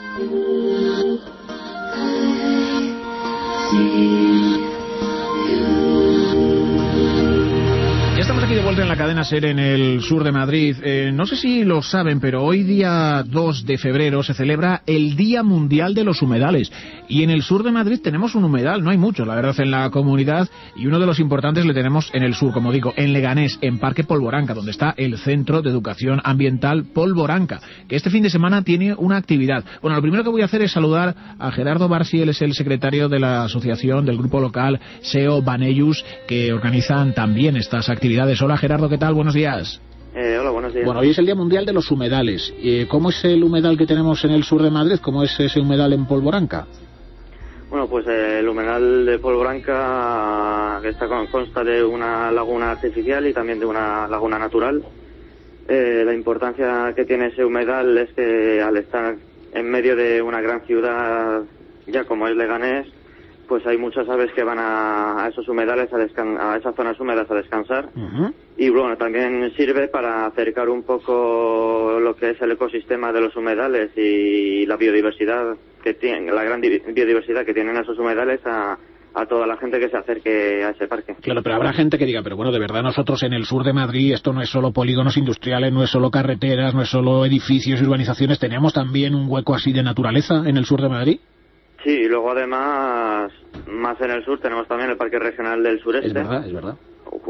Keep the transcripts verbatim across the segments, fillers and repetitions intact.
Ya estamos aquí de vuelta en la cadena SER en el sur de Madrid. Eh, no sé si lo saben, pero hoy día dos de febrero se celebra el Día Mundial de los Humedales. Y en el sur de Madrid tenemos un humedal, no hay muchos, la verdad, en la comunidad. Y uno de los importantes le tenemos en el sur, como digo, en Leganés, en Parque Polvoranca, donde está el Centro de Educación Ambiental Polvoranca, que este fin de semana tiene una actividad. Bueno, lo primero que voy a hacer es saludar a Gerardo Barsi, él es el secretario de la asociación del grupo local S E O Banellus, que organizan también estas actividades. Hola Gerardo, ¿qué tal? Buenos días. Eh, hola, buenos días. Bueno, hoy es el Día Mundial de los Humedales. Eh, ¿Cómo es el humedal que tenemos en el sur de Madrid? ¿Cómo es ese humedal en Polvoranca? Bueno, pues eh, el humedal de Polvoranca está con, consta de una laguna artificial y también de una laguna natural. Eh, la importancia que tiene ese humedal es que al estar en medio de una gran ciudad, ya como es Leganés, pues hay muchas aves que van a, a esos humedales, a, descan a esas zonas húmedas a descansar. Uh-huh. Y bueno, también sirve para acercar un poco lo que es el ecosistema de los humedales y la biodiversidad que tienen, la gran biodiversidad que tienen esos humedales a, a toda la gente que se acerque a ese parque. Claro, pero habrá gente que diga, pero bueno, de verdad nosotros en el sur de Madrid esto no es solo polígonos industriales, no es solo carreteras, no es solo edificios y urbanizaciones, ¿tenemos también un hueco así de naturaleza en el sur de Madrid? Sí, y luego además, más en el sur, tenemos también el Parque Regional del Sureste. Es verdad, es verdad.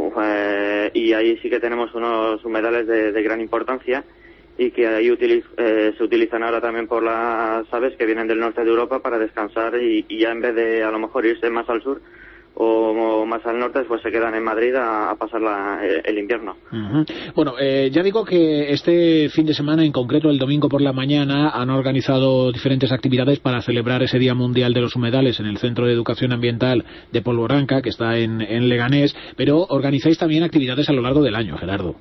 Eh, y ahí sí que tenemos unos humedales de, de gran importancia y que ahí utiliz, eh, se utilizan ahora también por las aves que vienen del norte de Europa para descansar y, y ya en vez de a lo mejor irse más al sur o, o más al norte, pues se quedan en Madrid a, a pasar la, el invierno. Uh-huh. Bueno, eh, ya digo que este fin de semana, en concreto el domingo por la mañana, han organizado diferentes actividades para celebrar ese Día Mundial de los Humedales en el Centro de Educación Ambiental de Polvoranca, que está en, en Leganés, pero organizáis también actividades a lo largo del año, Gerardo.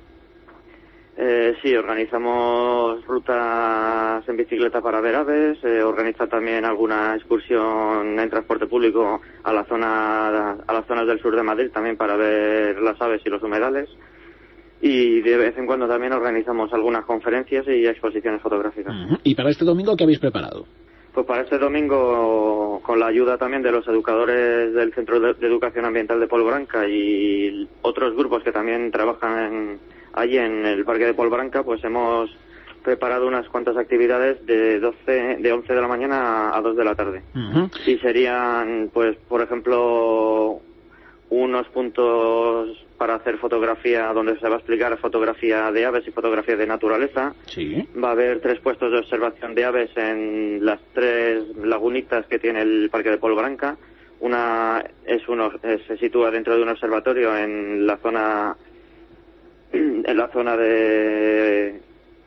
Eh, sí, organizamos rutas en bicicleta para ver aves, eh, organiza también alguna excursión en transporte público a la zona a las zonas del sur de Madrid también para ver las aves y los humedales, y de vez en cuando también organizamos algunas conferencias y exposiciones fotográficas. Uh-huh. ¿Y para este domingo qué habéis preparado? Pues para este domingo, con la ayuda también de los educadores del Centro de Educación Ambiental de Polvoranca y otros grupos que también trabajan en allí en el Parque de Polvoranca, pues hemos preparado unas cuantas actividades de doce, de once de la mañana a dos de la tarde. Uh-huh. Y serían, pues, por ejemplo, unos puntos para hacer fotografía, donde se va a explicar fotografía de aves y fotografía de naturaleza. Sí. Va a haber tres puestos de observación de aves en las tres lagunitas que tiene el Parque de Polvoranca. Una es uno, se sitúa dentro de un observatorio en la zona en la zona de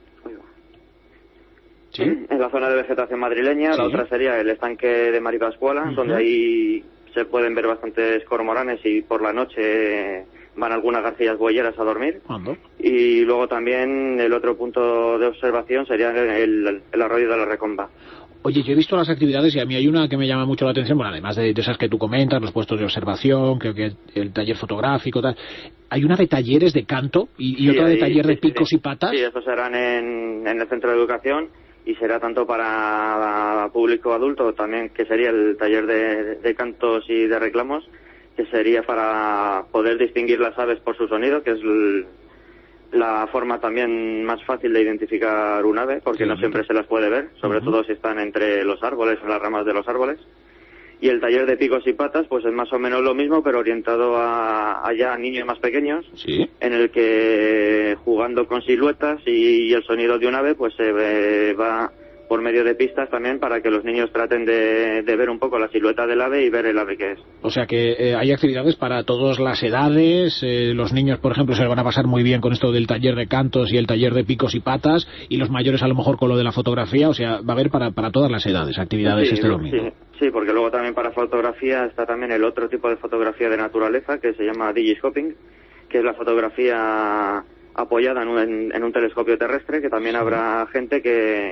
sí. en la zona de vegetación madrileña. Sí. La otra sería el estanque de Maripascuala, uh-huh. donde ahí se pueden ver bastantes cormoranes y por la noche van algunas garcillas boyeras a dormir. ¿Cuándo? Y luego también el otro punto de observación sería el, el arroyo de la Recomba. Oye, yo he visto las actividades y a mí hay una que me llama mucho la atención, bueno, además de, de esas que tú comentas, los puestos de observación, creo que el taller fotográfico, tal. Hay una de talleres de canto y, y sí, otra de ahí, taller de picos sí, y patas. Sí, esos serán en, en el centro de educación y será tanto para público adulto, también que sería el taller de, de cantos y de reclamos, que sería para poder distinguir las aves por su sonido, que es el, la forma también más fácil de identificar un ave, porque sí. no siempre se las puede ver, sobre uh-huh. todo si están entre los árboles, en las ramas de los árboles. Y el taller de picos y patas, pues es más o menos lo mismo, pero orientado a, a ya niños más pequeños, sí. en el que jugando con siluetas y, y el sonido de un ave, pues se eh, va por medio de pistas también para que los niños traten de, de ver un poco la silueta del ave y ver el ave que es. O sea que eh, hay actividades para todas las edades, eh, los niños por ejemplo se van a pasar muy bien con esto del taller de cantos y el taller de picos y patas, y los mayores a lo mejor con lo de la fotografía, o sea, va a haber para, para todas las edades actividades sí, este domingo. Sí, sí, porque luego también para fotografía está también el otro tipo de fotografía de naturaleza que se llama digiscoping, que es la fotografía apoyada en un, en, en un telescopio terrestre, que también sí. habrá gente que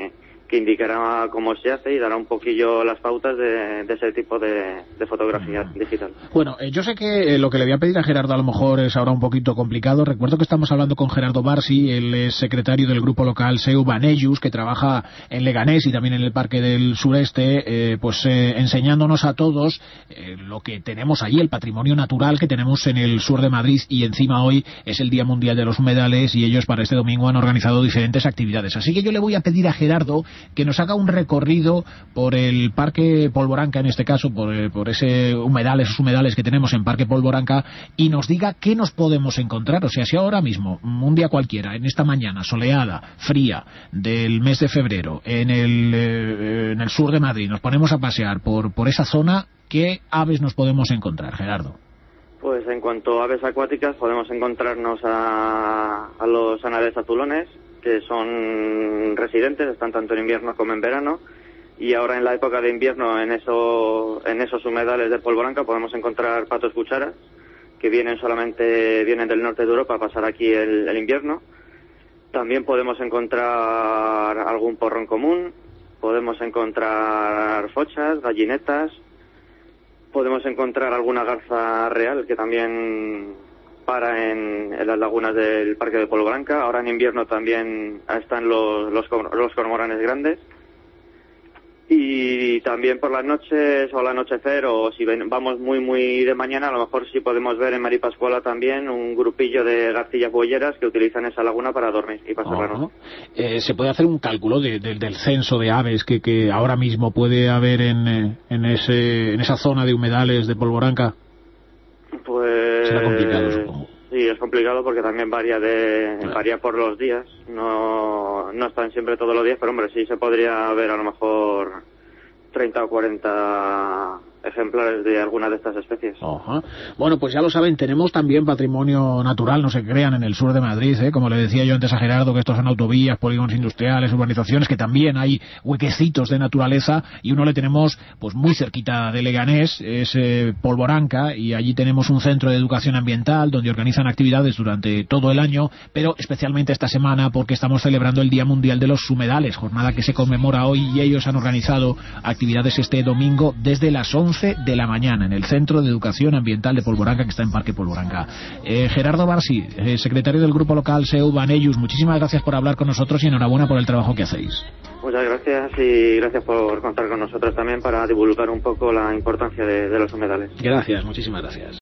que indicará cómo se hace y dará un poquillo las pautas de, de ese tipo de, de fotografía mm. digital. Bueno, eh, yo sé que eh, lo que le voy a pedir a Gerardo a lo mejor es ahora un poquito complicado. Recuerdo que estamos hablando con Gerardo Barsi, él es secretario del grupo local Seu Banellus, que trabaja en Leganés y también en el Parque del Sureste, eh, pues eh, enseñándonos a todos eh, lo que tenemos allí, el patrimonio natural que tenemos en el sur de Madrid, y encima hoy es el Día Mundial de los Humedales y ellos para este domingo han organizado diferentes actividades. Así que yo le voy a pedir a Gerardo que nos haga un recorrido por el Parque Polvoranca, en este caso, por, eh, por ese humedales, esos humedales que tenemos en Parque Polvoranca, y nos diga qué nos podemos encontrar. O sea, si ahora mismo, un día cualquiera, en esta mañana soleada, fría, del mes de febrero, en el, eh, en el sur de Madrid, nos ponemos a pasear por, por esa zona, ¿qué aves nos podemos encontrar, Gerardo? Pues en cuanto a aves acuáticas, podemos encontrarnos a, a los anales azulones, que son residentes, están tanto en invierno como en verano, y ahora en la época de invierno en eso, en esos humedales de Polvoranca podemos encontrar patos cucharas, que vienen solamente vienen del norte de Europa a pasar aquí el, el invierno. También podemos encontrar algún porrón común, podemos encontrar fochas, gallinetas, podemos encontrar alguna garza real que también para en, en las lagunas del Parque de Polvoranca. Ahora en invierno también están los, los, los cormoranes grandes. Y también por las noches o al anochecer, o si ven, vamos muy muy de mañana, a lo mejor sí podemos ver en Maripascuala también un grupillo de garcillas boyeras que utilizan esa laguna para dormir y pasar la noche. Eh, ¿Se puede hacer un cálculo de, de, del censo de aves que, que ahora mismo puede haber en, en, ese, en esa zona de humedales de Polvoranca? Pues... será complicado, supongo. Sí, es complicado porque también varía de claro. varía por los días, no no están siempre todos los días, pero hombre, sí se podría ver a lo mejor treinta o cuarenta ejemplares de alguna de estas especies. Ajá. Bueno, pues ya lo saben, tenemos también patrimonio natural, no se crean, en el sur de Madrid, ¿eh? Como le decía yo antes a Gerardo, que estos son autovías, polígonos industriales, urbanizaciones, que también hay huequecitos de naturaleza, y uno le tenemos pues muy cerquita de Leganés, es eh, Polvoranca, y allí tenemos un centro de educación ambiental donde organizan actividades durante todo el año, pero especialmente esta semana porque estamos celebrando el Día Mundial de los Humedales, jornada que se conmemora hoy, y ellos han organizado actividades este domingo desde las once de la mañana en el Centro de Educación Ambiental de Polvoranca, que está en Parque Polvoranca. Eh, Gerardo Barsi, eh, secretario del grupo local Seu Banellus, muchísimas gracias por hablar con nosotros y enhorabuena por el trabajo que hacéis. Muchas gracias y gracias por contar con nosotros también para divulgar un poco la importancia de, de los humedales. Gracias, muchísimas gracias.